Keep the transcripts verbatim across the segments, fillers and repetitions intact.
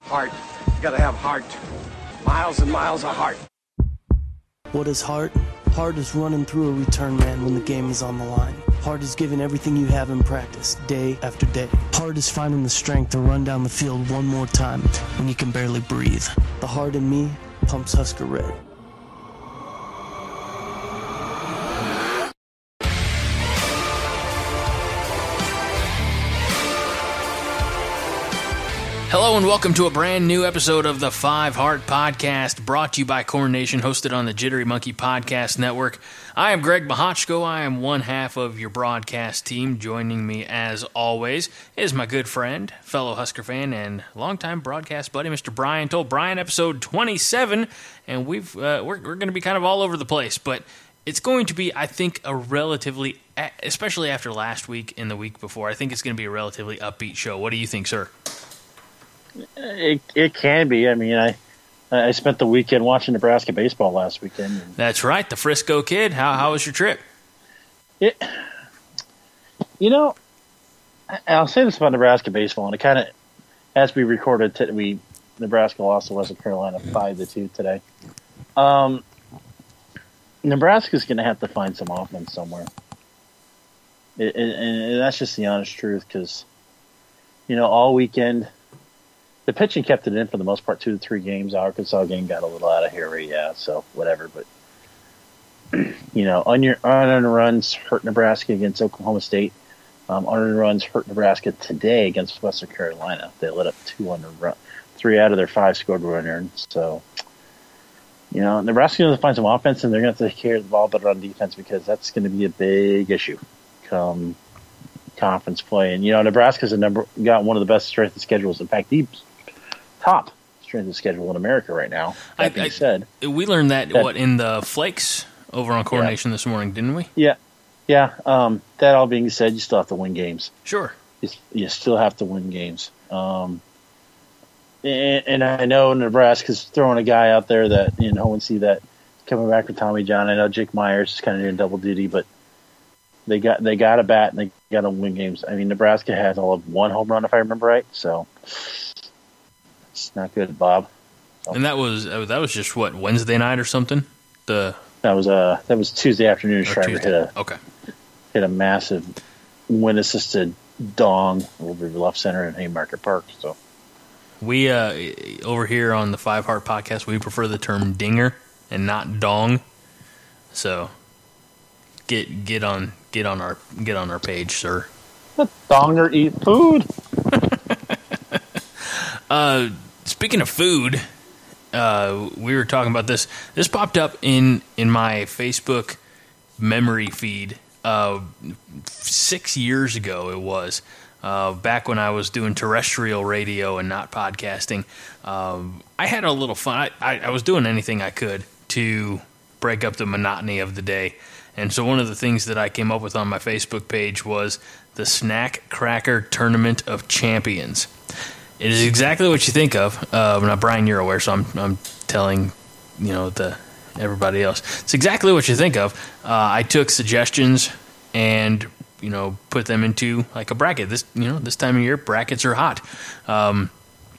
Heart. You gotta have heart. Miles and miles of heart. What is heart? Heart is running through a return man when the game is on the line. Heart is giving everything you have in practice, day after day. Heart is finding the strength to run down the field one more time when you can barely breathe. The heart in me pumps Husker Red. Hello and welcome to a brand new episode of the Five Heart Podcast, brought to you by Corn Nation, hosted on the Jittery Monkey Podcast Network. I am Greg Mahochko. I am one half of your broadcast team. Joining me, as always, is my good friend, fellow Husker fan, and longtime broadcast buddy, Mister Brian Toll. Brian, episode twenty-seven, and we've uh, we're we're going to be kind of all over the place, but it's going to be, I think, a relatively, especially after last week and the week before, I think it's going to be a relatively upbeat show. What do you think, sir? It it can be. I mean, I I spent the weekend watching Nebraska baseball last weekend. That's right, the Frisco Kid. How how was your trip? It, you know, I'll say this about Nebraska baseball, and it kind of, as we recorded, t- we Nebraska lost to Western Carolina five to two today. Um, Nebraska's going to have to find some offense somewhere, it, it, and that's just the honest truth. Because, you know, all weekend. The pitching kept it in for the most part, two to three games. The Arkansas game got a little out of here, yeah, so whatever. But, you know, on your unearned runs hurt Nebraska against Oklahoma State. Um, unearned runs hurt Nebraska today against Western Carolina. They let up two unearned runs. Three out of their five scored were unearned. So, you know, Nebraska's going to find some offense, and they're going to have to take care of the ball better on defense because that's going to be a big issue come conference play. And, you know, Nebraska's a number, got one of the best strength of schedules. In fact, the top strength of schedule in America right now. That being said, we learned that, that what in the Flakes over on Coronation yeah. this morning, didn't we? Yeah, yeah. Um, that all being said, you still have to win games. Sure, you, you still have to win games. Um, and, and I know Nebraska's throwing a guy out there that you know and see that coming back with Tommy John. I know Jake Myers is kind of doing double duty, but they got they got a bat and they got to win games. I mean, Nebraska has all of one home run if I remember right, so. It's not good, Bob. So. And that was that was just what, Wednesday night or something. The that was uh that was Tuesday afternoon. Shriver hit a okay hit a massive wind assisted dong over left center in Haymarket Park. So we uh over here on the Five Heart Podcast, we prefer the term dinger and not dong. So get get on get on our get on our page, sir. Let donger eat food. uh. Speaking of food, uh, we were talking about this. This popped up in, in my Facebook memory feed uh, six years ago. It was uh, back when I was doing terrestrial radio and not podcasting. Um, I had a little fun. I, I, I was doing anything I could to break up the monotony of the day. And so one of the things that I came up with on my Facebook page was the Snack Cracker Tournament of Champions. It is exactly what you think of. Uh, now, Brian, you're aware, so I'm, I'm telling you know the everybody else. It's exactly what you think of. Uh, I took suggestions and you know put them into like a bracket. This you know this time of year, brackets are hot. Um,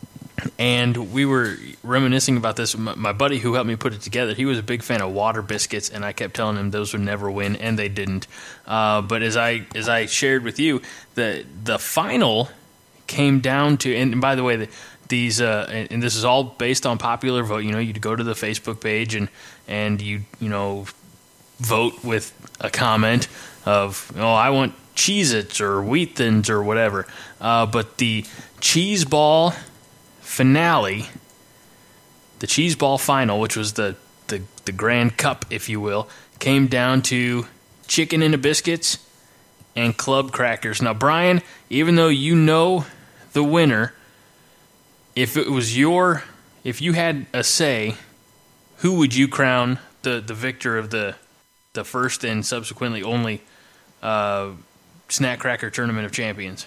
and we were reminiscing about this. My, my buddy who helped me put it together, he was a big fan of Water Biscuits, and I kept telling him those would never win, and they didn't. Uh, but as I as I shared with you, the the final came down to, and by the way, the, these uh, and, and this is all based on popular vote. You know, you go to the Facebook page and and you you know vote with a comment of, oh, I want Cheez-Its or Wheat Thins or whatever. Uh, but the Cheese Ball finale, the Cheese Ball final, which was the the the Grand Cup, if you will, came down to chicken and a biscuits and club crackers. Now, Brian, even though you know the winner, if it was your, if you had a say, who would you crown the, the victor of the the first and subsequently only uh, Snack Cracker Tournament of Champions?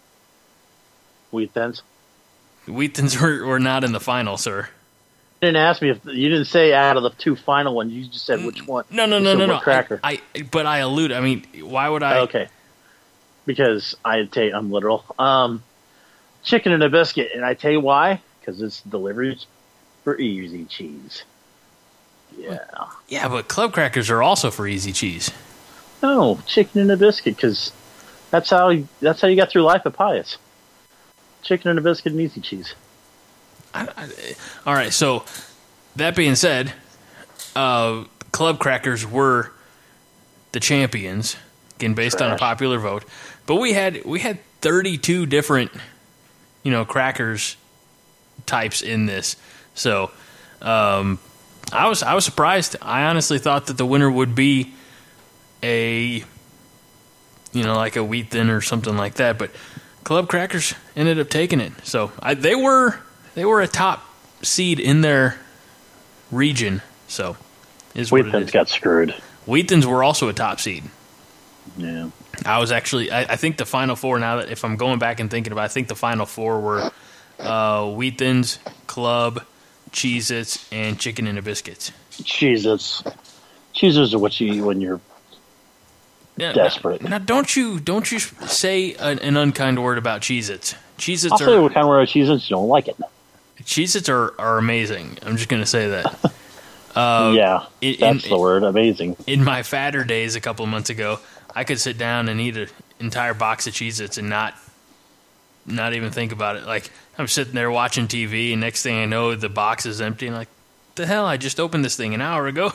Wheat Thins. Wheat Thins were, were not in the final, sir. You didn't ask me if you didn't say out of the two final ones. You just said which one. No, no, no, no, no. Cracker. I, I, but I allude. I mean, why would I? Okay, because I take I'm literal. Um, chicken and a biscuit, and I tell you why. because it's deliveries for easy cheese. Yeah. Yeah, but club crackers are also for easy cheese. No, chicken and a biscuit, because that's how you, that's how you got through life at Pius. Chicken and a biscuit and easy cheese. I, I, all right, so that being said, uh, club crackers were the champions, again based Trash. on a popular vote. But we had we had thirty-two different, you know, crackers types in this. So um, I was I was surprised. I honestly thought that the winner would be a, you know, like a wheat thin or something like that. But club crackers ended up taking it. So I, they were they were a top seed in their region. So is what Wheat it thins is. got screwed. Wheat thins were also a top seed. Yeah. I was actually, I, I think the final four, now that if I'm going back and thinking about it, I think the final four were uh, Wheat Thins, Club, Cheez-Its, and Chicken and a Biscuits. Cheez-Its. Cheez-Its are what you eat when you're yeah, desperate. Now, now, don't you don't you say an, an unkind word about Cheez-Its. Cheez-Its I'll are, tell you what kind of word Cheez-Its you don't like it. Cheez-Its are, are amazing. I'm just going to say that. Uh, yeah, in, that's in, the word, amazing. In my fatter days a couple of months ago, I could sit down and eat an entire box of Cheez-Its and not not even think about it. Like, I'm sitting there watching T V, and next thing I know, the box is empty. And I'm like, the hell, I just opened this thing an hour ago.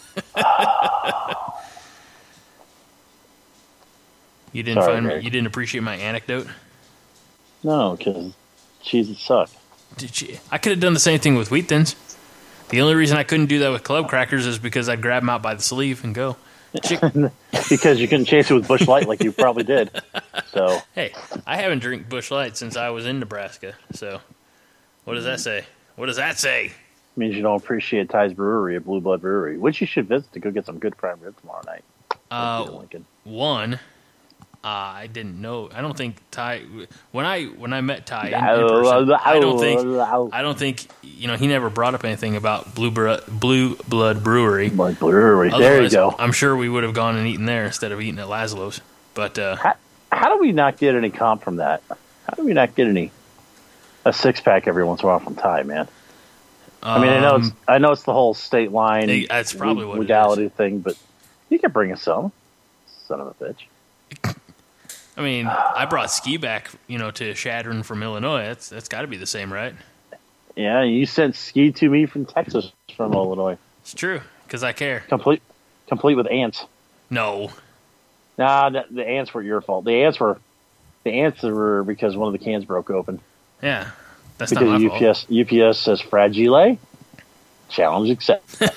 You didn't Sorry, find Greg. you didn't appreciate my anecdote? No, because Cheez-Its suck. Did you? I could have done the same thing with Wheat Thins. The only reason I couldn't do that with club crackers is because I'd grab them out by the sleeve and go. Because you couldn't chase it with Busch Light like you probably did. So Hey, I haven't drank Busch Light since I was in Nebraska. So, what does that say? What does that say? means you don't appreciate Ty's Brewery at Blue Blood Brewery, which you should visit to go get some good prime rib tomorrow night. Uh, one, uh, I didn't know. I don't think Ty. When I when I met Ty in, in person, I don't think I don't think you know he never brought up anything about Blue Bru- Blue Blood Brewery. Blood Brewery. There you Otherwise, go. I'm sure we would have gone and eaten there instead of eating at Laszlo's. But uh, How, how do we not get any comp from that? How do we not get any a six pack every once in a while from Ty, man? I mean, I know it's um, I know it's the whole state line It- that's probably what it legality is. thing, but you can bring us some. Son of a bitch. I mean, I brought ski back, you know, to Shadron from Illinois. That's that's got to be the same, right? Yeah, you sent ski to me from Texas from Illinois, It's true because I care. complete complete with ants. No, Nah, the, the ants were your fault. The ants were the ants were because one of the cans broke open. yeah, that's Because not my U fault. P S U P S says fragile. Challenge accepted.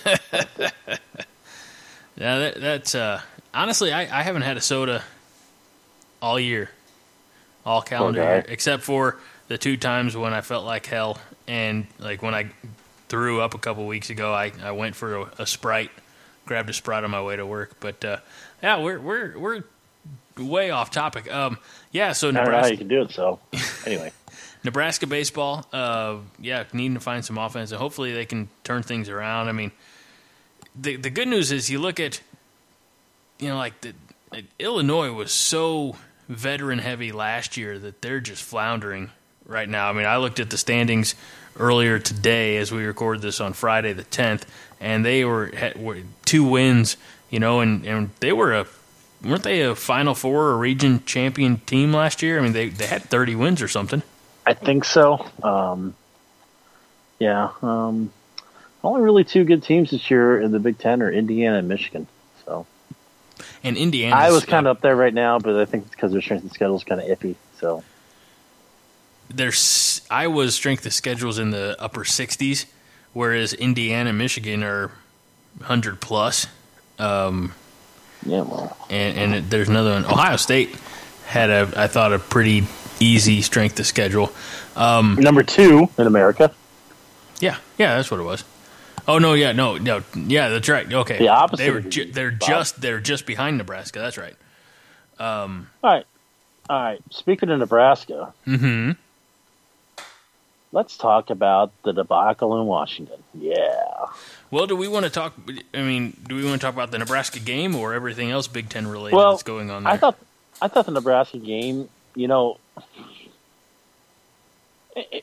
Yeah, that, that's uh, honestly, I, I haven't had a soda all year, all calendar Poor guy. year, except for the two times when I felt like hell, and like when I threw up a couple weeks ago, I, I went for a, a Sprite, grabbed a Sprite on my way to work. But uh, yeah, we're we're we're way off topic. Um, yeah, so I don't know how Nebraska, you can do it. So anyway, Nebraska baseball, uh, yeah, needing to find some offense, and hopefully they can turn things around. I mean, the the good news is you look at, you know, like the like Illinois was so veteran heavy last year that they're just floundering right now. I mean, I looked at the standings earlier today as we record this on Friday the tenth, and they were, had, were two wins, you know, and, and they were a weren't they a Final Four or region champion team last year? I mean, they they had thirty wins or something. I think so. Um, yeah. Um, only really two good teams this year in the Big Ten are Indiana and Michigan. So And Indiana, I was kind of up there right now, but I think it's because their strength of schedule is kind of iffy. So there's Iowa's strength of schedules in the upper sixties, whereas Indiana and Michigan are one hundred plus. Um, yeah, well, and and it, there's another one. Ohio State had a, I thought, a pretty easy strength of schedule. Um, number two in America. yeah, yeah, that's what it was. Oh no, yeah, no, no, yeah, that's right. Okay, The opposite They were of the ju- East, they're Bob. just they're just behind Nebraska. That's right. All right, all right. Speaking of Nebraska, Mm-hmm. let's talk about the debacle in Washington. Yeah. Well, do we want to talk? I mean, do we want to talk about the Nebraska game or everything else Big Ten related Well, that's going on there? I thought I thought the Nebraska game, you know, it, it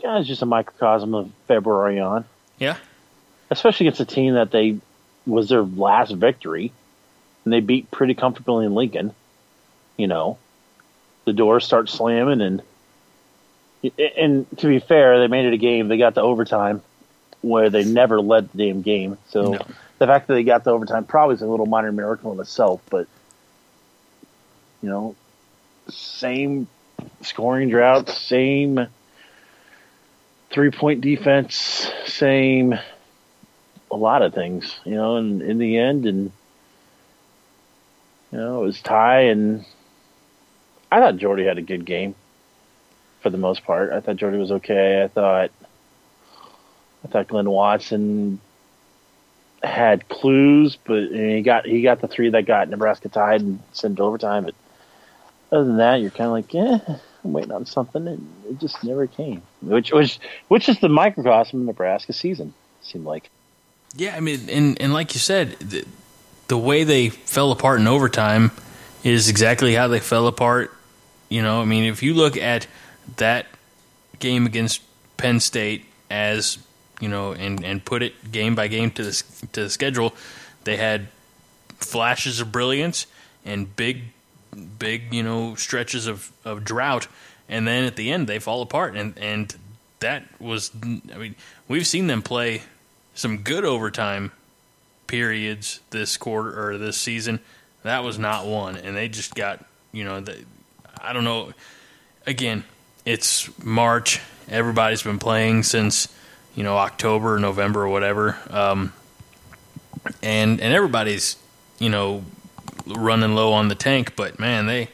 Yeah, it's just a microcosm of February on. Yeah. Especially against a team that they was their last victory, and they beat pretty comfortably in Lincoln. You know, the doors start slamming, and and to be fair, they made it a game. They got to overtime where they never led the damn game. So No. the fact that they got to overtime probably is a little minor miracle in itself. But you know, same scoring drought, same three-point defense, same a lot of things, you know, and in the end, and, you know, it was tie, and I thought Jordy had a good game for the most part. I thought Jordy was okay. I thought, I thought Glenn Watson had clues, but he got, he got the three that got Nebraska tied and sent to overtime. But other than that, you're kind of like, yeah, I'm waiting on something, and it just never came. Which, which, which is the microcosm of Nebraska season, it seemed like. Yeah, I mean, and, and like you said, the, the way they fell apart in overtime is exactly how they fell apart. You know, I mean, if you look at that game against Penn State as, you know, and, and put it game by game to the, to the schedule, they had flashes of brilliance and big, big, you know, stretches of, of drought. And then at the end, they fall apart. And, and that was, I mean, we've seen them play some good overtime periods this quarter or this season. That was not one, and they just got, you know, the, I don't know. Again, it's March. Everybody's been playing since, you know, October, November, or whatever, um, and and everybody's, you know, running low on the tank. But man, they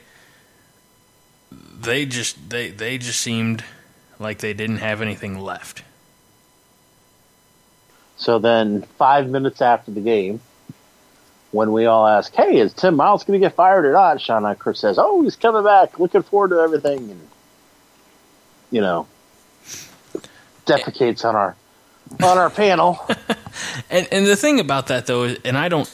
they just they they just seemed like they didn't have anything left. So then five minutes after the game, when we all ask, hey, is Tim Miles going to get fired or not? Sean Eichhorst says, oh, he's coming back. Looking forward to everything. And, you know, defecates on our on our panel. and and the thing about that, though, is, and I don't,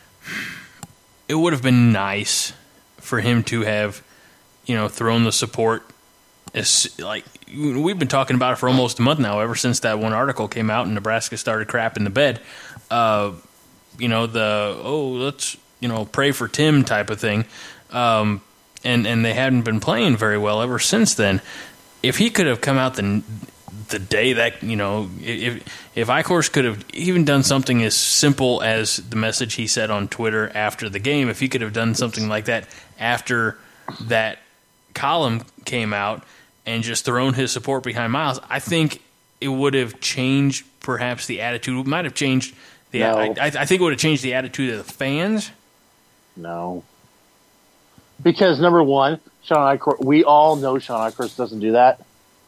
it would have been nice for him to have, you know, thrown the support. As, like, we've been talking about it for almost a month now, ever since that one article came out and Nebraska started crapping the bed. Uh, you know, the, oh, let's, you know, pray for Tim type of thing. Um, and, and they hadn't been playing very well ever since then. If he could have come out the the day that, you know, if if Eichhorst could have even done something as simple as the message he said on Twitter after the game, if he could have done something like that after that column came out, and just thrown his support behind Miles, I think it would have changed perhaps the attitude. It might have changed the. No. I, I think it would have changed the attitude of the fans. No, because number one, Sean Eichhorst. We all know Sean Eichhorst doesn't do that,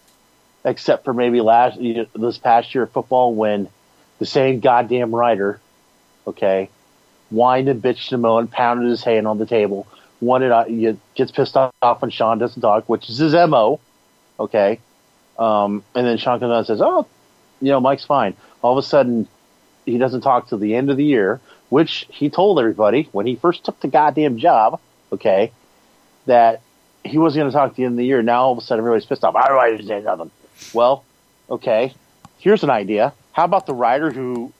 except for maybe last this past year of football when the same goddamn writer, okay, whined and bitched and moaned, pounded his hand on the table, wanted uh, gets pissed off when Sean doesn't talk, which is his M O. Okay. Um, and then Sean comes out and says, oh, you know, Mike's fine. All of a sudden, he doesn't talk till the end of the year, which he told everybody when he first took the goddamn job, okay, that he wasn't going to talk at the end of the year. Now, all of a sudden, everybody's pissed off. I don't want to say nothing. Well, okay, here's an idea. How about the writer who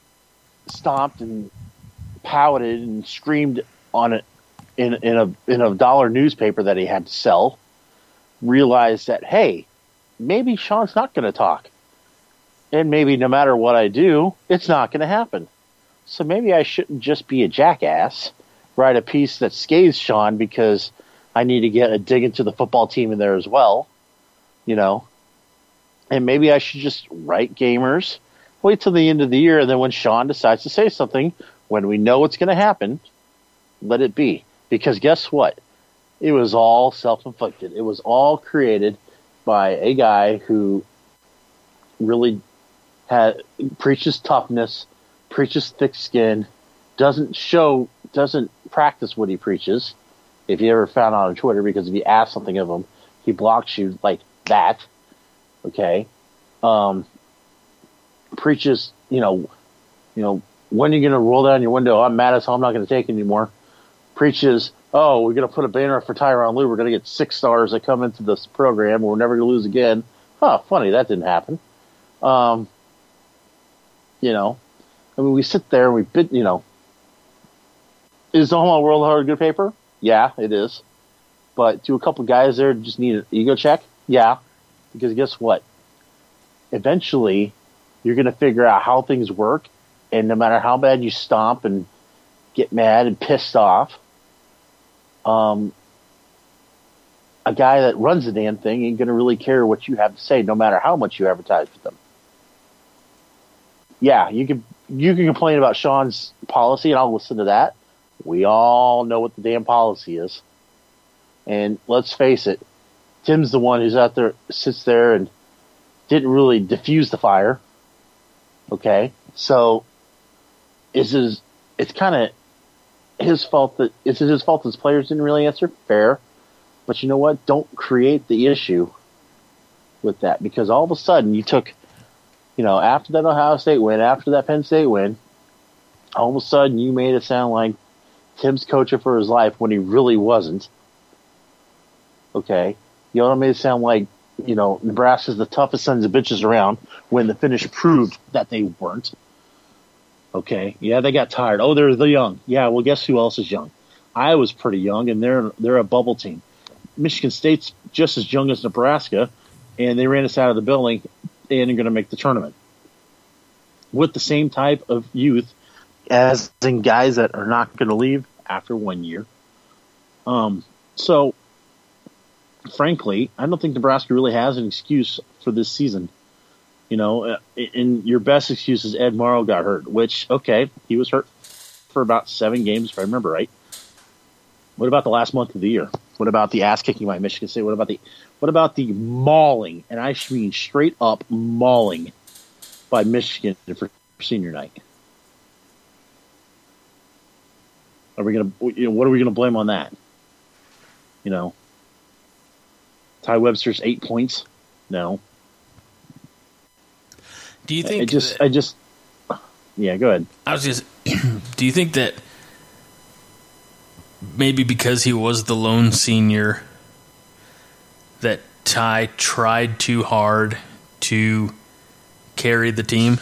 stomped and pouted and screamed on it in, in, a, in a dollar newspaper that he had to sell? Realize that, hey, maybe Sean's not going to talk. And maybe no matter what I do, it's not going to happen. So maybe I shouldn't just be a jackass, write a piece that scathes Sean because I need to get a dig into the football team in there as well, you know. And maybe I should just write gamers, wait till the end of the year, and then when Sean decides to say something, when we know what's going to happen, let it be. Because guess what? It was all self-inflicted. It was all created by a guy who really had preaches toughness, preaches thick skin, doesn't show, doesn't practice what he preaches. If you ever found out on Twitter, because if you ask something of him, he blocks you like that. Okay, um, preaches, you know, you know, when are you going to roll down your window? I'm mad as hell. I'm not going to take it anymore. Preaches, oh, we're going to put a banner up for Tyronn Lue. We're going to get six stars that come into this program. We're never going to lose again. huh, funny, that didn't happen. Um, you know, I mean, we sit there and we bid, you know, is the Omaha World Herald good paper? Yeah, it is. But do a couple guys there just need an ego check? Yeah. Because guess what? Eventually, you're going to figure out how things work, and no matter how bad you stomp and get mad and pissed off, um, a guy that runs the damn thing ain't going to really care what you have to say, no matter how much you advertise with them. Yeah, you can you can complain about Sean's policy, and I'll listen to that. We all know what the damn policy is. And let's face it, Tim's the one who's out there, sits there and didn't really diffuse the fire. Okay? So, is his, it's kind of his fault that, is it his fault that his players didn't really answer? Fair. But you know what? Don't create the issue with that, because all of a sudden you took, you know, after that Ohio State win, after that Penn State win, all of a sudden you made it sound like Tim's coaching for his life when he really wasn't. Okay? You know, it made it sound like, you know, Nebraska's the toughest sons of bitches around when the finish proved that they weren't. Okay? Yeah, they got tired. Oh, they're the young. Yeah, well, guess who else is young? Iowa's pretty young, and they're they're a bubble team. Michigan State's just as young as Nebraska, and they ran us out of the building and are going to make the tournament with the same type of youth as in guys that are not going to leave after one year. Um, so, frankly, I don't think Nebraska really has an excuse for this season. You know, and your best excuse is Ed Morrow got hurt, which, okay, he was hurt for about seven games, if I remember right. What about the last month of the year? What about the ass kicking by Michigan State? What about the what about the mauling, and I mean straight up mauling by Michigan for senior night? Are we gonna? You know, what are we gonna blame on that? You know, Ty Webster's eight points. No. Do you think? I just, that, I just, yeah. Go ahead. I was just. Do you think that maybe because he was the lone senior, that Ty tried too hard to carry the team?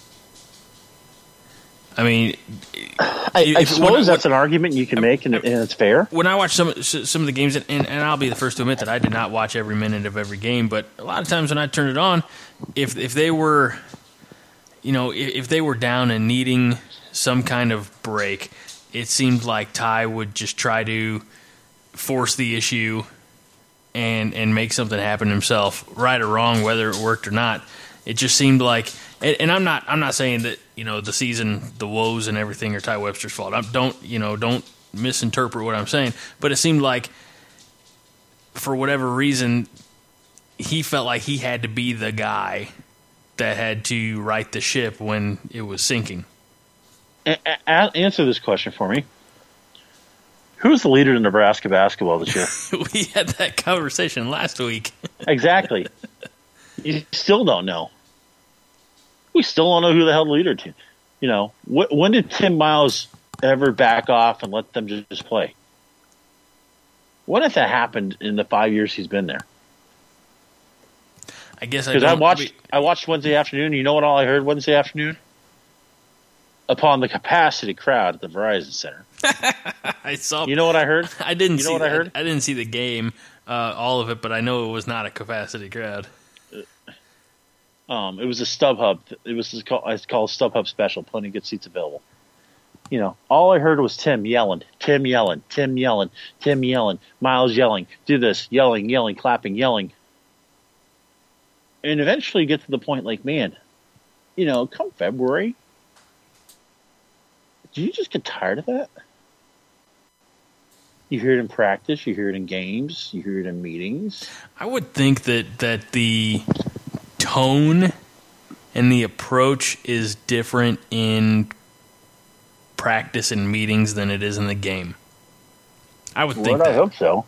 I mean, I, I suppose that's an argument you can make, and, and it's fair. When I watch some some of the games, and, and I'll be the first to admit that I did not watch every minute of every game, but a lot of times when I turned it on, if if they were, you know, if, if they were down and needing some kind of break, it seemed like Ty would just try to force the issue and and make something happen himself, right or wrong, whether it worked or not. It just seemed like, and, and I'm not I'm not saying that, you know, the season, the woes and everything are Ty Webster's fault. I don't you know don't misinterpret what I'm saying, but it seemed like for whatever reason he felt like he had to be the guy that had to right the ship when it was sinking. A- a- answer this question for me. Who's the leader in Nebraska basketball this year? We had that conversation last week. Exactly. You still don't know. We still don't know who the hell the leader is. You know, wh- when did Tim Miles ever back off and let them just, just play? When if that happened in the five years he's been there? I guess I because I, I watched. I, mean, I watched Wednesday afternoon. You know what? All I heard Wednesday afternoon, upon the capacity crowd at the Verizon Center. I saw. You know what I heard? I didn't you see know what I heard. I, I didn't see the game, uh, all of it, but I know it was not a capacity crowd. Um, it was a StubHub. It was it's called, it's called StubHub Special. Plenty of good seats available. You know, all I heard was Tim yelling, Tim yelling, Tim yelling, Tim yelling, Miles yelling, do this, yelling, yelling, clapping, yelling. And eventually you get to the point like, man, you know, come February, do you just get tired of that? You hear it in practice, you hear it in games, you hear it in meetings. I would think that, that the tone and the approach is different in practice and meetings than it is in the game. I would think well, that. I hope so.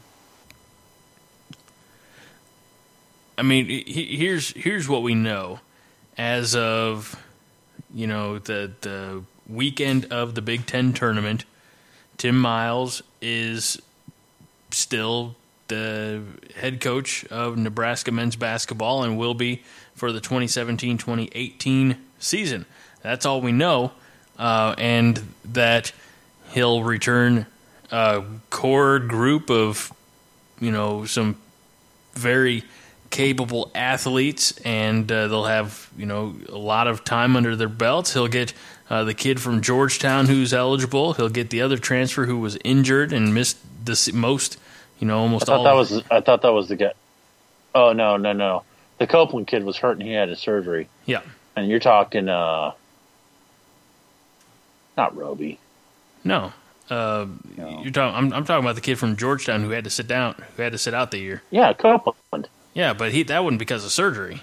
I mean, here's here's what we know as of, you know, the the weekend of the Big Ten tournament. Tim Miles is still the head coach of Nebraska men's basketball and will be for the twenty seventeen twenty eighteen season. That's all we know, uh, and that he'll return a core group of, you know, some very capable athletes, and uh, they'll have, you know, a lot of time under their belts. He'll get uh, the kid from Georgetown who's eligible. He'll get the other transfer who was injured and missed the most, you know, almost I thought all. that was I thought that was the guy. Oh no, no, no! The Copeland kid was hurt and he had his surgery. Yeah, and you're talking, uh, not Roby. No, uh, No. you're talking. I'm, I'm talking about the kid from Georgetown who had to sit down, who had to sit out the year. Yeah, Copeland. Yeah, but he that wasn't because of surgery.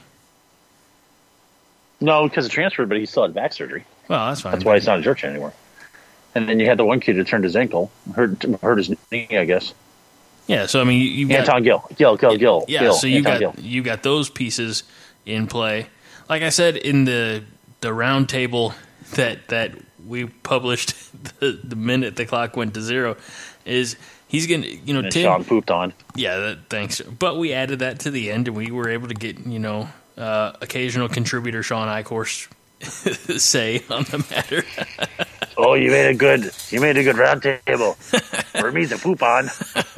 No, because of transfer, but he still had back surgery. Well, that's fine. That's why he's not a Georgetown anymore. And then you had the one kid who turned his ankle, hurt hurt his knee, I guess. Yeah, so I mean, you, you've got Anton Gill, Gill, Gill, Gill. yeah. Gill, so you Anton got Gill. you got those pieces in play. Like I said in the the round table that that we published the, the minute the clock went to zero, is he's gonna you know And Tim. Sean pooped on. Yeah, that, thanks. But we added that to the end, and we were able to get, you know, uh, occasional contributor Sean Eichhorst say on the matter. Oh, you made a good, you made a good round table for me to poop on.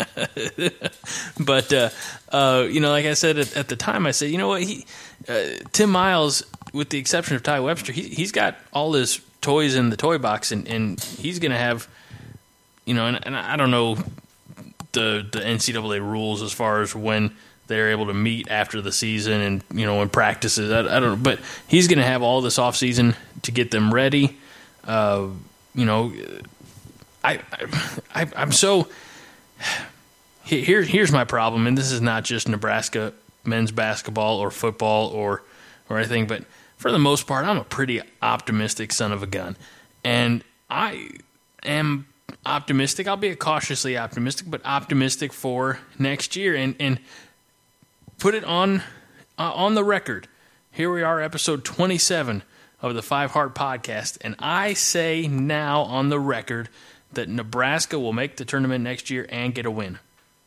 But uh, uh, you know, like I said at, at the time, I said, you know what, he, uh, Tim Miles, with the exception of Ty Webster, he, he's got all his toys in the toy box, and, and he's going to have, you know, and, and I don't know the the N C double A rules as far as when they're able to meet after the season and, you know, in practices. I, I don't know, but he's going to have all this off season to get them ready. Uh, you know, I, I I'm so here. Here's my problem, and this is not just Nebraska men's basketball or football or or anything, but for the most part, I'm a pretty optimistic son of a gun, and I am optimistic. I'll be cautiously optimistic, but optimistic for next year, and and put it on uh, on the record. Here we are, episode twenty-seven of the Five Heart Podcast, and I say now on the record that Nebraska will make the tournament next year and get a win.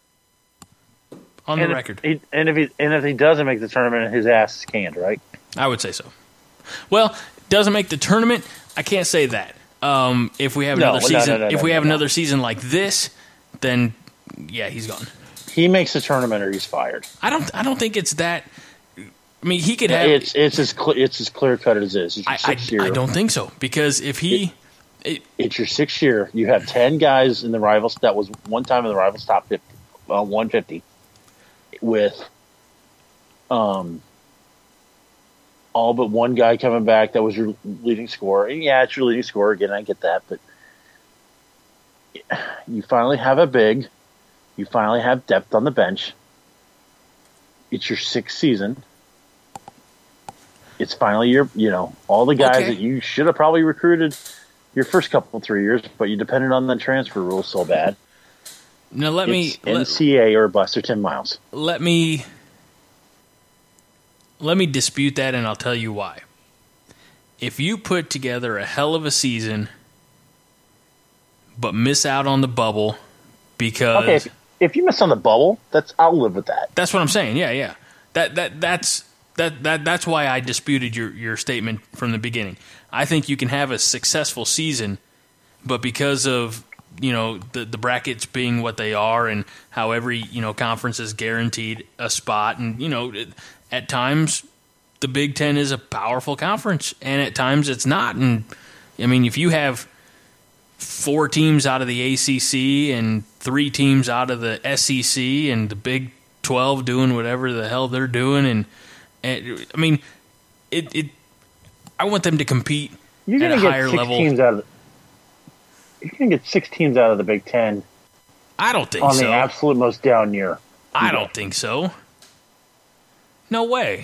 On the and record. If he, and if he and if he doesn't make the tournament, his ass is canned, right? I would say so. Well, doesn't make the tournament, I can't say that. Um, if we have No, another no, no, season, no, no, if we no, have no. another season like this, then yeah, he's gone. He makes the tournament or he's fired. I don't. I don't think it's that. I mean, he could have. It's it's as cl- it's as clear cut as it is. It's your I, I, sixth year. I don't think so, because if he, it, It's your sixth year. You have ten guys in the rivals. That was one time in the rivals top fifty, well, one fifty, with um all but one guy coming back that was your leading scorer. And yeah, it's your leading scorer again. I get that, but you finally have a big. You finally have depth on the bench. It's your sixth season. It's finally your, you know, all the guys Okay. that you should have probably recruited your first couple three years, but you depended on the transfer rules so bad. now let me It's let, N C A A or bust or Tim Miles. let me let me dispute that, and I'll tell you why. If you put together a hell of a season, but miss out on the bubble because Okay, if, if you miss on the bubble, that's I'll live with that. that's what I'm saying. Yeah, yeah. That that that's that that that's why I disputed your your statement from the beginning. I think you can have a successful season, but because of, you know, the the brackets being what they are and how every, you know, conference is guaranteed a spot, and, you know, it, at times the Big Ten is a powerful conference, and at times it's not. And I mean, if you have four teams out of the A C C and three teams out of the S E C and the Big twelve doing whatever the hell they're doing, and, and I mean, it, it. I want them to compete You're at going a to get higher six level. teams out of. The, you're going to get six teams out of the Big Ten I don't think on so. the absolute most down year. I don't think so. No way.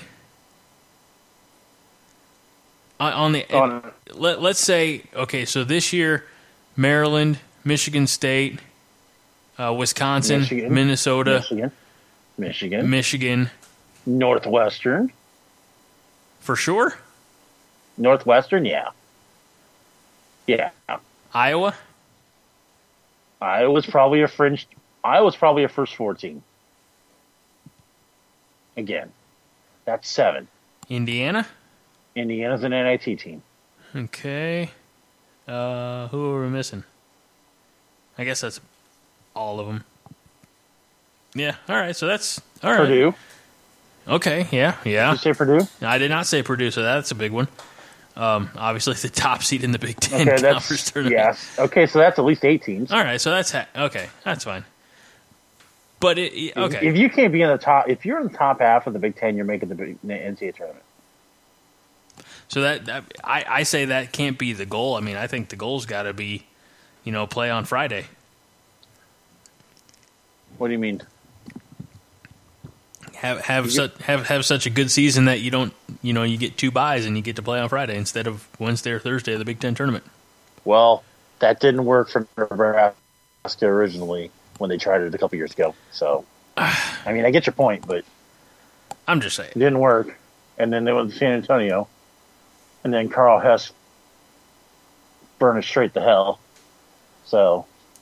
On on the On- let, let's say, okay, so this year, Maryland, Michigan State, uh, Wisconsin, Michigan, Minnesota, Michigan, Michigan, Michigan, Northwestern, for sure. Northwestern, yeah, yeah. Iowa. Iowa's probably a fringe. Iowa's probably a first four team. again. That's seven. Indiana? Indiana's an N I T team. Okay. Uh, who are we missing? I guess that's all of them. Yeah, all right, so that's... all right. Purdue. Okay, yeah, yeah. Did you say Purdue? I did not say Purdue, so that's a big one. Um, obviously, the top seed in the Big Ten Okay, conference that's... tournament. Yes. Okay, so that's at least eight teams. All right, so that's... Ha- okay, that's fine. But, it, okay. If you can't be in the top... If you're in the top half of the Big Ten, you're making the Big, N C A A tournament. So that, that I, I say that can't be the goal. I mean, I think the goal's got to be, you know, play on Friday. What do you mean? Have have such have have such a good season that you don't, you know, you get two buys and you get to play on Friday instead of Wednesday or Thursday of the Big Ten tournament. Well, that didn't work for Nebraska originally when they tried it a couple years ago. So, I mean, I get your point, but I'm just saying it didn't work. And then they went to San Antonio, and then Carl Hess burned it straight to hell. So,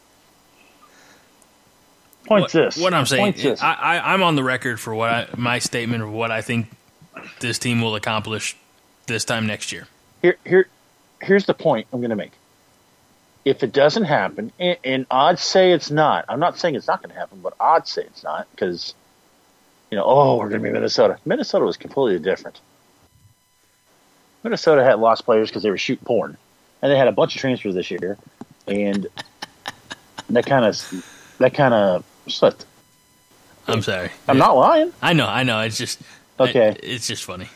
point's what, this. What I'm saying, Point's this. I, I, I'm on the record for what I, my statement of what I think this team will accomplish this time next year. Here, here, here's the point I'm going to make. If it doesn't happen, and, and odds say it's not, I'm not saying it's not going to happen, but odds say it's not, because, you know, oh, we're going to be Minnesota. Minnesota was completely different. Minnesota had lost players because they were shooting porn, and they had a bunch of transfers this year, and that kind of that kind of slipped. I'm sorry. I'm not lying. I know, I know. It's just okay. It, it's just funny.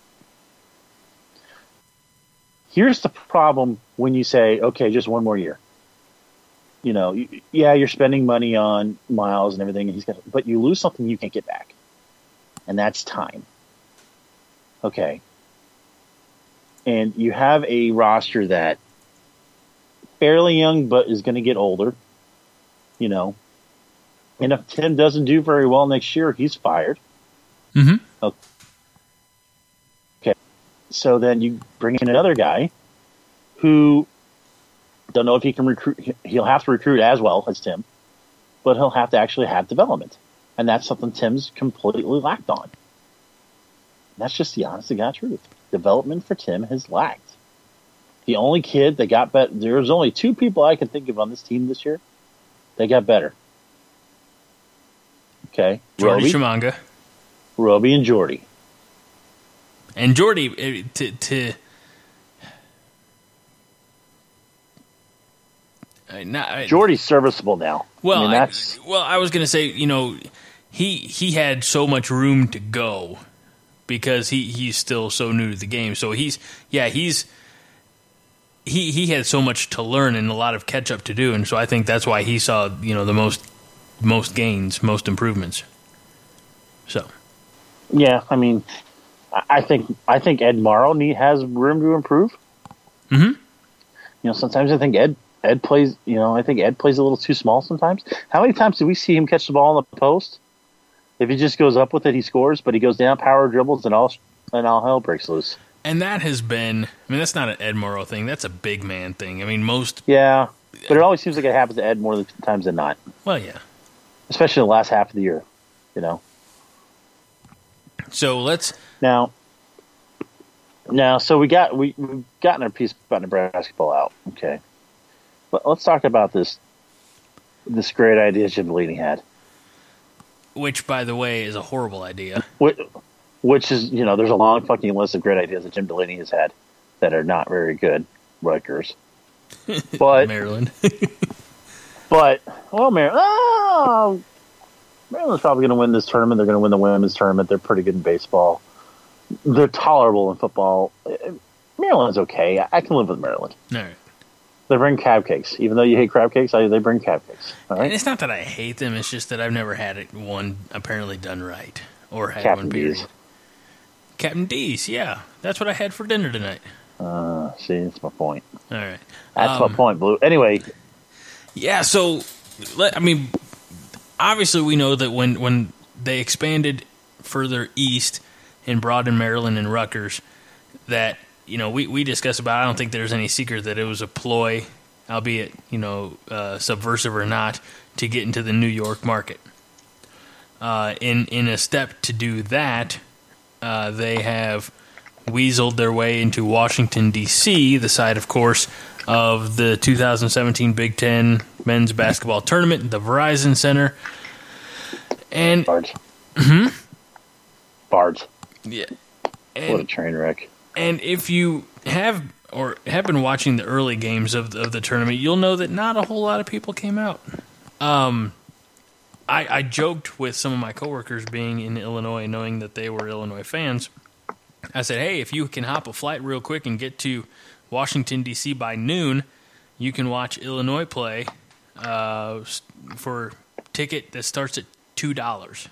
Here's the problem when you say, okay, just one more year. You know, yeah, you're spending money on Miles and everything, and he's got, but you lose something you can't get back, and that's time. Okay. And you have a roster that fairly young, but is going to get older. You know, and if Tim doesn't do very well next year, he's fired. Mm-hmm. Okay. So then you bring in another guy who don't know if he can recruit. He'll have to recruit as well as Tim, but he'll have to actually have development. And that's something Tim's completely lacked on. That's just the honest to God truth. Development for Tim has lacked. The only kid that got better, there's only two people I can think of on this team this year that got better. Okay. Jordy Roby, Chimanga. Roby and Jordy. And Jordy, to, to uh, not, Jordy's serviceable now. Well, I mean, that's, I, well, I was going to say, you know, he he had so much room to go because he, he's still so new to the game. So he's, yeah, he's he he had so much to learn and a lot of catch up to do, and so I think that's why he saw, you know, the most most gains, most improvements. So, yeah, I mean. I think I think Ed Morrow need, has room to improve. Mm-hmm. You know, sometimes I think Ed Ed plays. You know, I think Ed plays a little too small sometimes. How many times do we see him catch the ball in the post? If he just goes up with it, he scores. But he goes down, power dribbles, and all and all hell breaks loose. And that has been. I mean, that's not an Ed Morrow thing. That's a big man thing. I mean, most. Yeah, but it always seems like it happens to Ed more times than not. Well, yeah. Especially in the last half of the year. You know. So let's. Now, now, so we got we we've gotten our piece about Nebraska basketball out, okay. But let's talk about this this great idea Jim Delaney had, which, by the way, is a horrible idea. Which, which is, you know, there's a long fucking list of great ideas that Jim Delaney has had that are not very good. Rutgers, but Maryland, but well, Maryland. Oh, Maryland's probably going to win this tournament. They're going to win the women's tournament. They're pretty good in baseball. They're tolerable in football. Maryland's okay. I can live with Maryland. All right. They bring crab cakes. Even though you hate crab cakes, I, they bring crab cakes. All right? And it's not that I hate them. It's just that I've never had it one apparently done right. Or had Captain one period. D's. Captain D's, yeah. That's what I had for dinner tonight. Uh, see, that's my point. All right. That's um, my point, Blue. Anyway. Yeah, so, let, I mean, obviously we know that when, when they expanded further east in Broaden, Maryland, and Rutgers, that, you know, we, we discussed about, I don't think there's any secret that it was a ploy, albeit, you know, uh, subversive or not, to get into the New York market. Uh, in in a step to do that, uh, they have weaseled their way into Washington, D C, the site, of course, of the two thousand seventeen Big Ten men's basketball tournament, the Verizon Center. And Bards. Hmm? Bards. Yeah. What a And, train wreck. and if you have or have been watching the early games of of the tournament, you'll know that not a whole lot of people came out. Um, I, I joked with some of my coworkers being in Illinois, knowing that they were Illinois fans. I said, hey, if you can hop a flight real quick and get to Washington, D C by noon, you can watch Illinois play uh, for a ticket that starts at two dollars.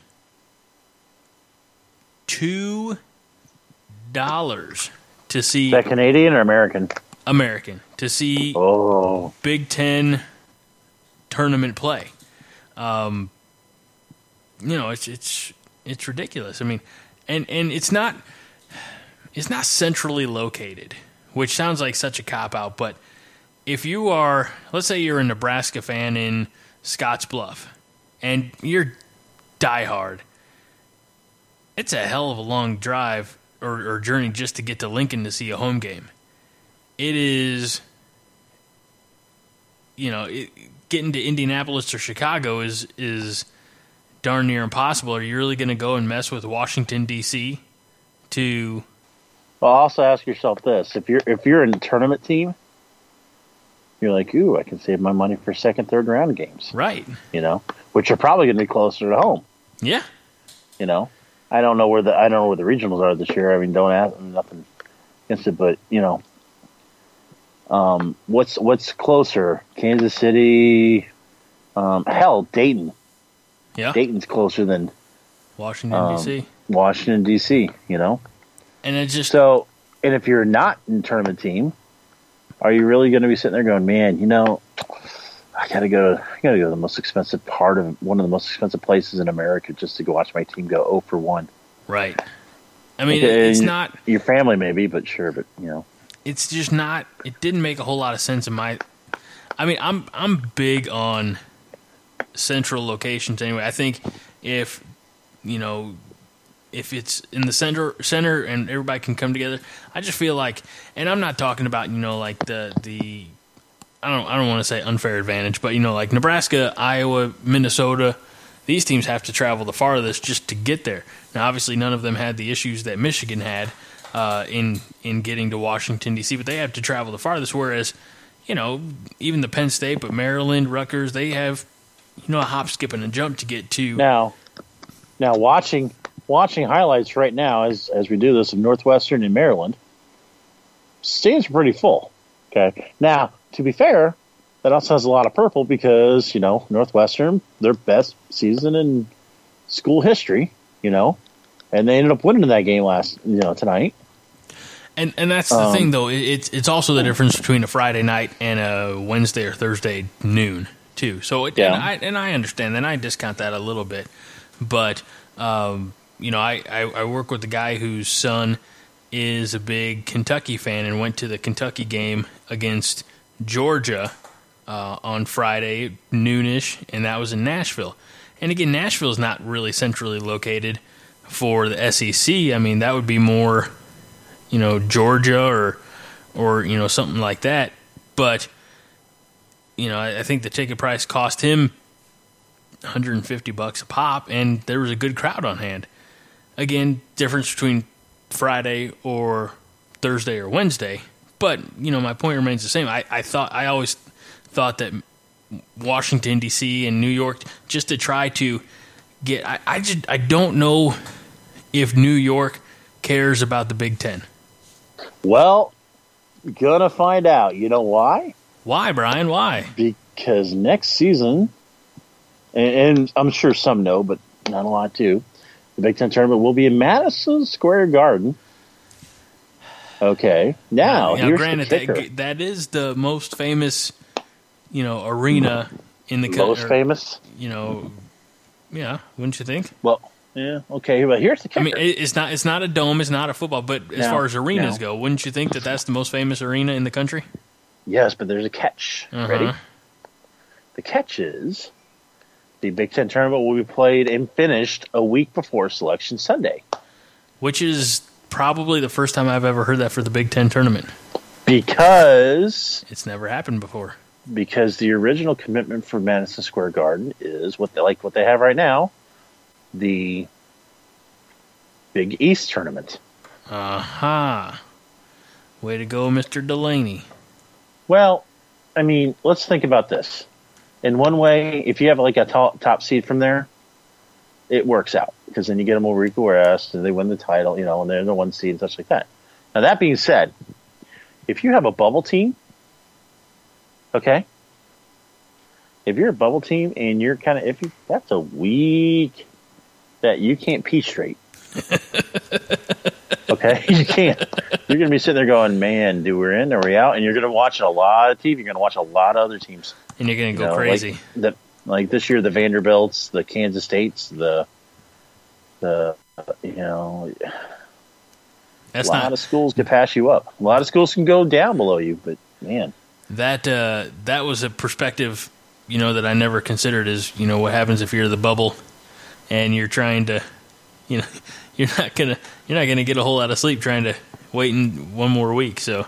two dollars to see Is that Canadian or American? American, to see Oh. Big Ten tournament play. Um, you know, it's it's it's ridiculous. I mean, and, and it's not it's not centrally located, which sounds like such a cop out. But if you are, let's say you're a Nebraska fan in Scottsbluff, and you're diehard, it's a hell of a long drive or, or journey just to get to Lincoln to see a home game. It is, you know, it, getting to Indianapolis or Chicago is is darn near impossible. Are you really going to go and mess with Washington, D C to... Well, also ask yourself this: if you're if you're in a tournament team, you're like, ooh, I can save my money for second, third round games. Right. You know, which are probably going to be closer to home. Yeah. You know, I don't know where the I don't know where the regionals are this year. I mean, don't ask nothing against it, but you know, um, what's what's closer? Kansas City, um, hell, Dayton. Yeah. Dayton's closer than Washington, um, D C Washington, D C. You know, And it just... so and if you're not in a tournament team, are you really going to be sitting there going, man, you know, I gotta go. I gotta go to the most expensive part of one of the most expensive places in America just to go watch my team go zero for one. Right. I mean, Okay, it's not... your family, maybe, but sure, but you know, It's just not... It didn't make a whole lot of sense in my... I mean, I'm I'm big on central locations anyway. I think if, you know, if it's in the center center and everybody can come together, I just feel like... And I'm not talking about, you know, like the... the I don't I don't want to say unfair advantage, but, you know, like Nebraska, Iowa, Minnesota, these teams have to travel the farthest just to get there. Now, obviously, none of them had the issues that Michigan had uh, in in getting to Washington, D C, but they have to travel the farthest, whereas, you know, even the Penn State, but Maryland, Rutgers, they have, you know, a hop, skip, and a jump to get to. now, now watching watching highlights right now as as we do this of Northwestern and Maryland, stadiums are pretty full. Okay, now to be fair, that also has a lot of purple because you know Northwestern, their best season in school history, you know, and they ended up winning that game last you know tonight. And and that's the Um, thing, though. It, it's it's also the difference between a Friday night and a Wednesday or Thursday noon, too. So it, Yeah. and I and I understand, and I discount that a little bit, but um, you know, I, I I work with a guy whose son is a big Kentucky fan and went to the Kentucky game against Georgia uh, on Friday noonish, and that was in Nashville. And again, Nashville is not really centrally located for the S E C. I mean, that would be more, you know, Georgia or or you know something like that. But you know, I, I think the ticket price cost him one hundred fifty bucks a pop, and there was a good crowd on hand. Again, difference between Friday or Thursday or Wednesday. But, you know, my point remains the same. I, I thought I always thought that Washington, D C and New York, just to try to get I, I just I don't know if New York cares about the Big Ten. Well, gonna find out. You know why? Why, Brian? Why? Because next season, and, and I'm sure some know, but not a lot do, the Big Ten tournament will be in Madison Square Garden. Okay. Now, now here's granted, the kicker. that that is the most famous, you know, arena in the country. Most famous? You know, yeah, wouldn't you think? Well, yeah, okay, but here's the kicker. I mean, it- it's not it's not a dome, it's not a football, but as No, far as arenas no. go, wouldn't you think that that's the most famous arena in the country? Yes, but there's a catch. Uh-huh. Ready? The catch is The Big Ten tournament will be played and finished a week before Selection Sunday. Which is probably the first time I've ever heard that for the Big Ten tournament. Because it's never happened before. Because the original commitment for Madison Square Garden is what they like what they have right now, the Big East tournament. Aha. Uh-huh. Way to go, Mister Delaney. Well, I mean, let's think about this. In one way, if you have like a top, top seed from there, it works out because then you get them over Rico West and they win the title, you know, and they're the one seed and such like that. Now, that being said, if you have a bubble team, okay, if you're a bubble team and you're kind of iffy, that's a week that you can't pee straight. Okay, you can't. You're going to be sitting there going, man, do we in? Are we out? And you're going to watch a lot of T V. You're going to watch a lot of other teams. And you're going to go you know, crazy. Like, the, like this year, the Vanderbilts, the Kansas States, the, the you know, That's a lot not, of schools can pass you up. A lot of schools can go down below you, but man. That, uh, that was a perspective, you know, that I never considered is, you know, what happens if you're the bubble and you're trying to, you know, you're not going to, you're not going to get a whole lot of sleep trying to wait in one more week. So,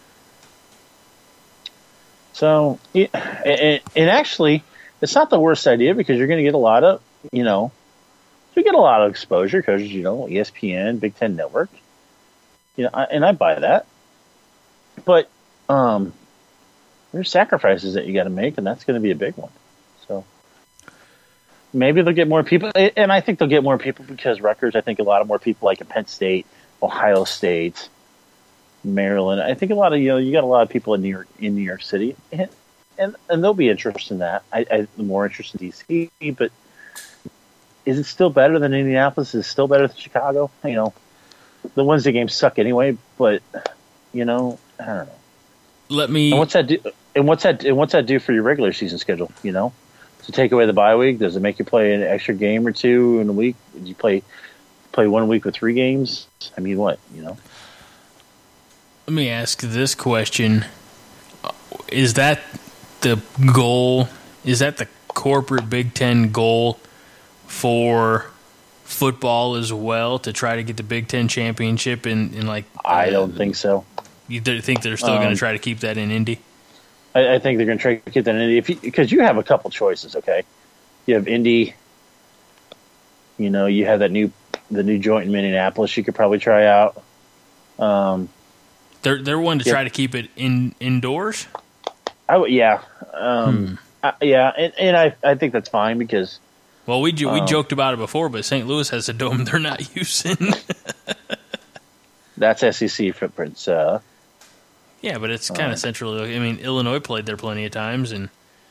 so, it, and, and actually, it's not the worst idea because you're going to get a lot of, you know, you get a lot of exposure because, you know, E S P N, Big Ten Network, you know, I, and I buy that. But um, there's sacrifices that you got to make, and that's going to be a big one. So maybe they'll get more people, and I think they'll get more people because Rutgers, I think a lot of more people like Penn State, Ohio State, Maryland. I think a lot of, you know, you got a lot of people in New York, in New York City, and and, and they'll be interested in that. I, I more interested in D C, but is it still better than Indianapolis? Is it still better than Chicago? You know, the Wednesday games suck anyway, but you know, I don't know. Let me. And what's that do? And what's that? And what's that do for your regular season schedule? You know, to take away the bye week, does it make you play an extra game or two in a week? Do you play play one week with three games? I mean, what you know? Let me ask this question: is that the goal? Is that the corporate Big Ten goal for football as well, to try to get the Big Ten championship in, in like uh, I don't think so. You think they're still um, going to try to keep that in Indy? I, I think they're going to try to keep that in Indy if because you, you have a couple choices. Okay, you have Indy. You know, you have that new the new joint in Minneapolis. You could probably try out. Um, they're they're one to yeah. try to keep it in indoors. I w- yeah, um, hmm. I, yeah, and, and I I think that's fine because. Well, we we um, joked about it before, but Saint Louis has a dome they're not using. That's S E C footprints. Uh, yeah, but it's kind of uh, central. I mean, Illinois played there plenty of times, and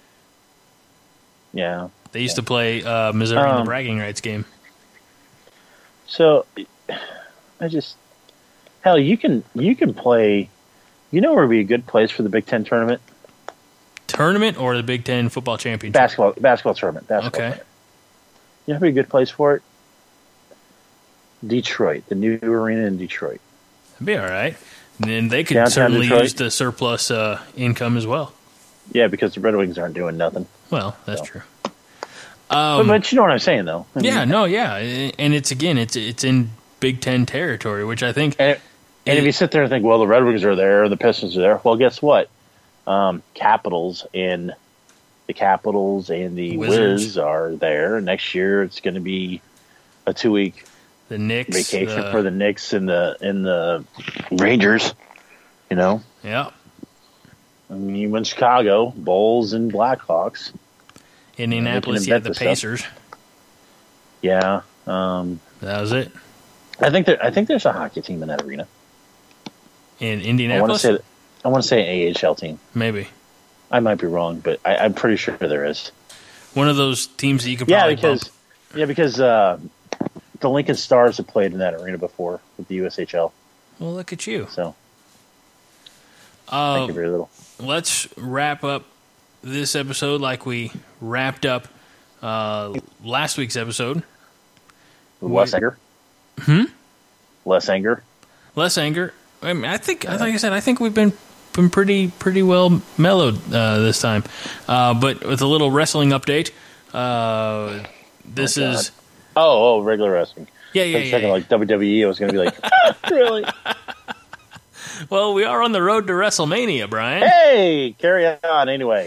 yeah, they used yeah. to play uh, Missouri um, in the bragging rights game. So, I just hell, you can you can play. You know where would be a good place for the Big Ten tournament? Tournament or the Big Ten football championship? Basketball basketball tournament. Basketball okay. Tournament. You know, be a good place for it. Detroit, the new arena in Detroit. That'd be all right. And then they could Downtown certainly Detroit. use the surplus uh, income as well. Yeah, because the Red Wings aren't doing nothing. Well, that's So. true. but, Um, but you know what I'm saying, though. I yeah, mean, no, yeah, and it's again, it's it's in Big Ten territory, which I think. And, and it, if you sit there and think, well, the Red Wings are there, the Pistons are there. Well, guess what? Um, Capitals and the Capitals and the Wizards. Wiz are there. Next year, it's going to be a two week the Knicks vacation the, for the Knicks and the and the Rangers. You know, yeah, I mean, you win Chicago, Bulls and Blackhawks. Indianapolis, They yeah, can the invent this Pacers. Yeah, um, That was it. I think there. I think there's a hockey team in that arena. In I want to Indianapolis, say. I want to say an A H L team. maybe I might be wrong, but I, I'm pretty sure there is. one of those teams that you could Yeah, probably because bump. yeah, because uh, the Lincoln Stars have played in that arena before with the U S H L. Well, look at you. So Uh, thank you very little. Let's wrap up this episode like we wrapped up uh, last week's episode. Less anger. Hmm. Less anger. Less anger. I mean, I think, like I said, I think we've been been pretty pretty well mellowed uh, this time. Uh, but with a little wrestling update, Uh, this Oh, is Oh, oh, regular wrestling. yeah, For yeah, a yeah, second, yeah. like W W E, I was going to be like, ah, really? Well, we are on the road to WrestleMania, Brian. Hey, carry on anyway.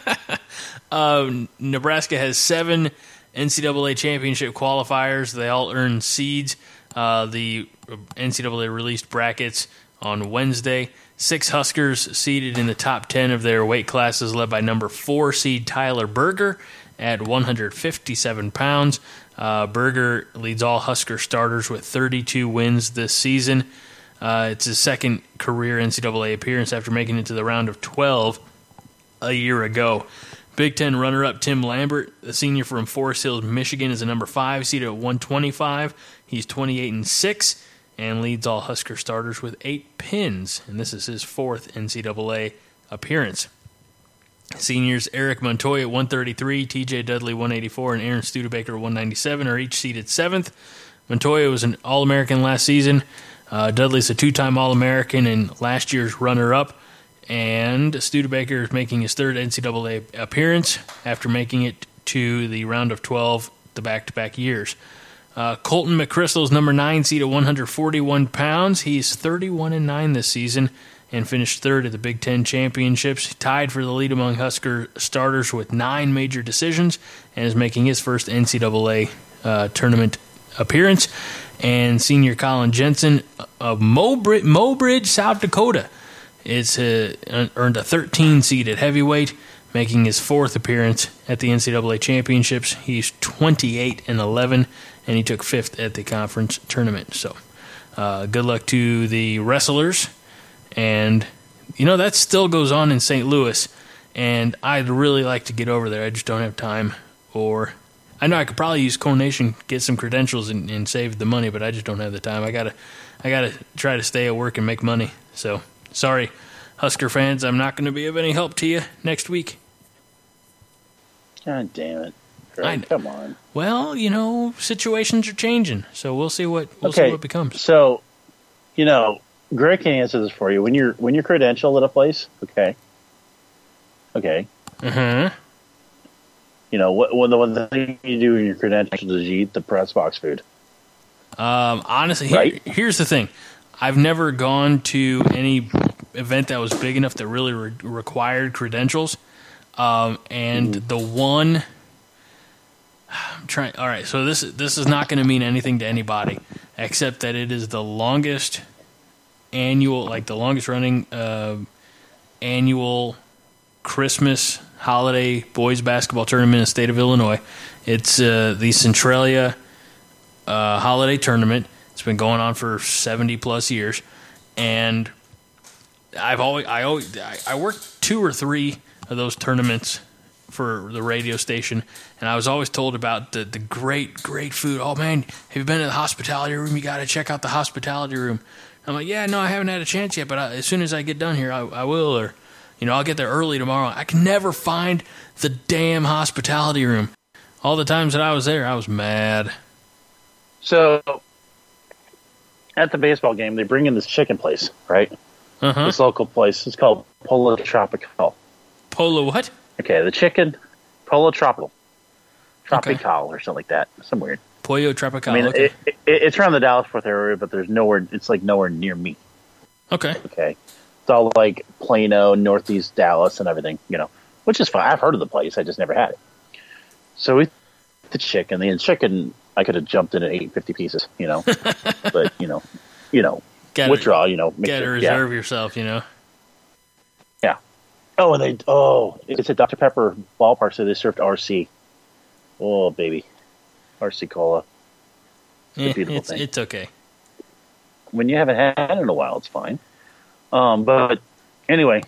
Um, Nebraska has seven N C double A championship qualifiers. They all earn seeds. Uh, the N C double A released brackets on Wednesday. Six Huskers seeded in the top ten of their weight classes, led by number four seed Tyler Berger at one hundred fifty-seven pounds. Uh, Berger leads all Husker starters with thirty-two wins this season. Uh, it's his second career N C double A appearance after making it to the round of twelve a year ago. Big Ten runner-up Tim Lambert, a senior from Forest Hills, Michigan, is a number five seed at one twenty-five. He's twenty-eight and six and leads all Husker starters with eight pins, and this is his fourth N C double A appearance. Seniors Eric Montoya at one thirty-three, T J Dudley one eighty-four, and Aaron Studebaker at one ninety-seven are each seeded seventh. Montoya was an All-American last season. Uh, Dudley's a two-time All-American and last year's runner-up. And Studebaker is making his third N C double A appearance after making it to the round of twelve the back-to-back years. Uh, Colton McChrystal is number nine seed at one hundred forty-one pounds. He's thirty-one and nine this season and finished third at the Big Ten Championships. Tied for the lead among Husker starters with nine major decisions and is making his first N C double A uh, tournament appearance. And senior Colin Jensen of Mobridge, Mobridge, South Dakota, is uh, earned a thirteen seed at heavyweight, making his fourth appearance at the N C double A Championships. He's twenty-eight and eleven, and he took fifth at the conference tournament. So, uh, good luck to the wrestlers. And, you know, that still goes on in Saint Louis, and I'd really like to get over there. I just don't have time. Or, I know I could probably use Coronation, get some credentials, and, and save the money, but I just don't have the time. I gotta, I gotta try to stay at work and make money. So, sorry, Husker fans, I'm not going to be of any help to you next week. God damn it. Greg, I know. Come on. Well, you know, situations are changing, so we'll see what we'll Okay, see what becomes. So, you know, Greg can answer this for you. When you're when you're credentialed at a place, okay, okay, Uh-huh. you know, what one the one thing you do when you're credentialed is you eat the press box food. Um, honestly, here, Right. here's the thing. I've never gone to any event that was big enough that really re- required credentials. Um, and Mm-hmm. the one, I'm trying. All right, so this this is not going to mean anything to anybody, except that it is the longest annual, like the longest running uh, annual Christmas holiday boys basketball tournament in the state of Illinois. It's uh, the Centralia uh, holiday tournament. It's been going on for seventy plus years, and I've always I always I, I worked two or three of those tournaments for the radio station, and I was always told about the the great great food. Oh man, have you been to the hospitality room? You got to check out the hospitality room. I'm like, yeah, no, I haven't had a chance yet, but I, as soon as I get done here, I, I will, or you know, I'll get there early tomorrow. I can never find the damn hospitality room. All the times that I was there, I was mad. So, at the baseball game, they bring in this chicken place, right? Uh-huh. This local place. It's called Polo Tropical. Polo what? Okay, the chicken, Polo Tropical. Tropical or something like that. Some weird. Pollo Tropical. I mean, okay. it, it, it's around the Dallas-Fort area, but there's nowhere, it's like nowhere near me. okay. Okay. It's all like Plano, Northeast Dallas, and everything, you know, which is fine. I've heard of the place. I just never had it. So we the chicken. The chicken, I could have jumped in and ate fifty pieces, you know, but, you know, you know, Gotta- withdraw, you know. Make Got to sure- reserve yeah. yourself, you know. Yeah. Oh, and they, oh, it's at Doctor Pepper Ballpark, so they served R C. Oh, baby. R C Cola. It's a Eh, beautiful it's, thing. it's okay. When you haven't had it in a while, it's fine. Um, but anyway,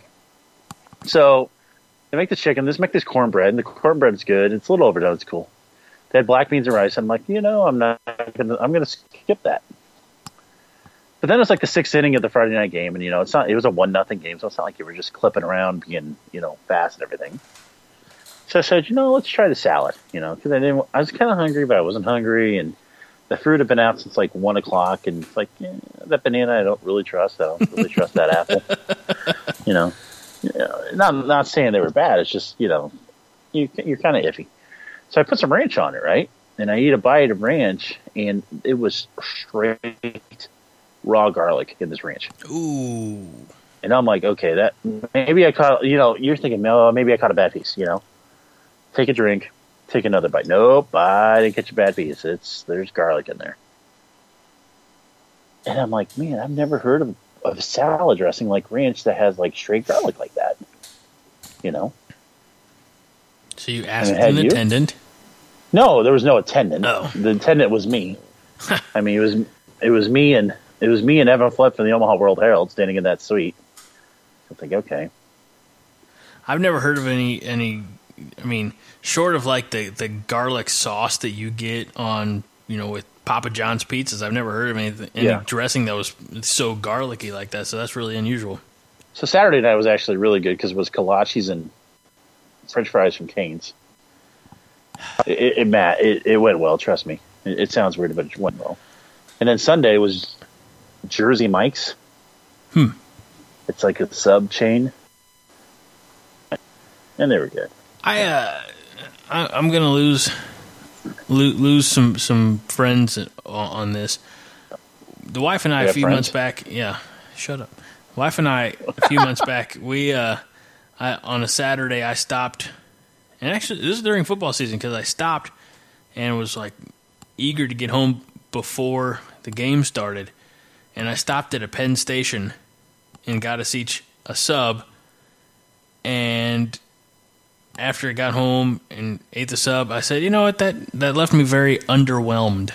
so they make the chicken. This make this cornbread, and the cornbread's good. It's a little overdone. It's cool. They had black beans and rice. I'm like, you know, I'm not gonna. I'm gonna skip that. But then it's like the sixth inning of the Friday night game, and you know, it's not. It was a one nothing game, so it's not like you were just clipping around, being you know fast and everything. So I said, you know, let's try the salad. You know, because I didn't. I was kind of hungry, but I wasn't hungry, and the fruit had been out since like one o'clock, and it's like yeah, that banana I don't really trust. I don't really trust that apple. You know, you know, not not saying they were bad. It's just you know, you you're kind of iffy. So I put some ranch on it, right? And I eat a bite of ranch, and it was straight raw garlic in this ranch. Ooh. And I'm like, okay, that maybe I caught, you know, you're thinking, oh, maybe I caught a bad piece, you know. Take a drink, take another bite. Nope, I didn't catch a bad piece. It's there's garlic in there. And I'm like, man, I've never heard of, of a salad dressing like ranch that has like straight garlic like that. You know? So you asked had an you? attendant? No, there was no attendant. Oh. The attendant was me. I mean, it was it was me and it was me and Evan Flip from the Omaha World Herald standing in that suite. I think, okay. I've never heard of any any. I mean, short of like the, the garlic sauce that you get on, you know, with Papa John's pizzas, I've never heard of any, any Yeah. dressing that was so garlicky like that. So that's really unusual. So Saturday night was actually really good because it was kolaches and French fries from Cane's. It, it, it, Matt, it, it went well. Trust me. It, it sounds weird, but it went well. And then Sunday was Jersey Mike's. Hmm. It's like a sub chain, and they were good. I, uh, I I'm gonna lose lo- lose some some friends on this. The wife and I You a have few friends? months back. Yeah, shut up. Wife and I a few months back. We uh, I, on a Saturday I stopped, and actually this is during football season because I stopped and was like eager to get home before the game started, and I stopped at a Penn Station and got us each a sub, and after I got home and ate the sub, I said, you know what, that, that left me very underwhelmed.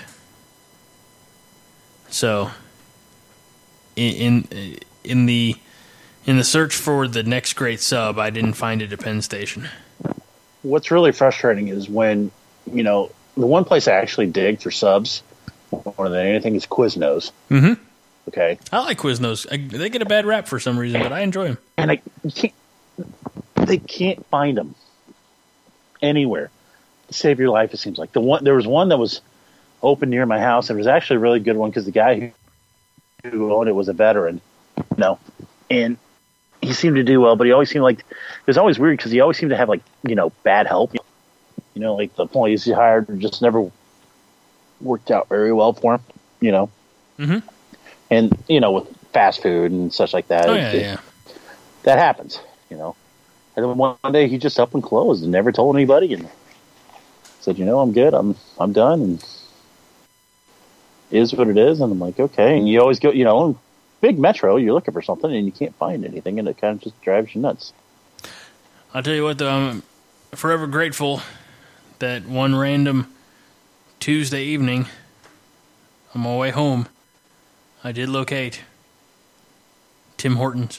So, in, in in the in the search for the next great sub, I didn't find it at Penn Station. What's really frustrating is when, you know, the one place I actually dig for subs more than anything is Quiznos. Mm-hmm. Okay, I like Quiznos. I, they get a bad rap for some reason, but I enjoy them. and I you can't. They can't find them anywhere to save your life. It seems like the one there was one that was open near my house. It was actually a really good one because the guy who, who owned it was a veteran. No, and he seemed to do well, but he always seemed like it was always weird because he always seemed to have like you know bad help. You know, like the employees he hired just never worked out very well for him. You know, Mm-hmm. and you know with fast food and such like that. Oh, it- yeah, it- yeah. that happens. You know. And then one day he just up and closed and never told anybody and said, you know, I'm good. I'm I'm done. And it is what it is. And I'm like, okay. And you always go, you know, big metro, you're looking for something and you can't find anything. And it kind of just drives you nuts. I'll tell you what, though, I'm forever grateful that one random Tuesday evening on my way home, I did locate Tim Hortons.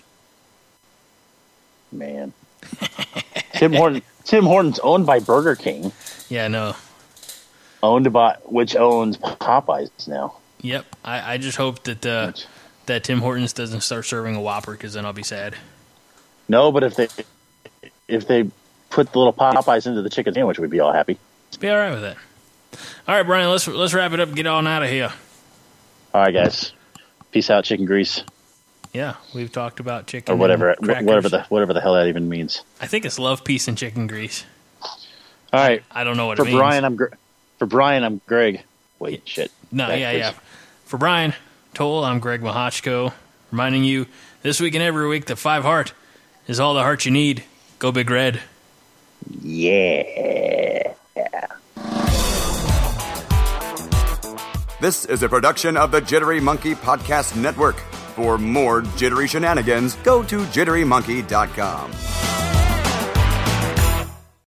Man. Tim Horton, Tim Hortons owned by Burger King, Yeah, no. owned by, which owns Popeyes now. Yep. I, I just hope that uh, Which- that Tim Hortons doesn't start serving a Whopper because then I'll be sad. No, but if they, if they put the little Popeyes into the chicken sandwich, we'd be all happy. Be all right with that. All right, Brian, let's let's wrap it up and get on out of here. All right, guys. Peace out, chicken grease. Yeah, we've talked about chicken Or whatever, and crackers. whatever the whatever the hell that even means. I think it's love, peace, and chicken grease. All right, I don't know what for it means. Brian, I'm Gre- for Brian, I'm Greg. Wait, shit. No, Back, yeah, please. yeah. For Brian Toll, I'm Greg Mahochko, reminding you this week and every week that Five Heart is all the heart you need. Go Big Red. Yeah. This is a production of the Jittery Monkey Podcast Network. For more jittery shenanigans, go to jittery monkey dot com.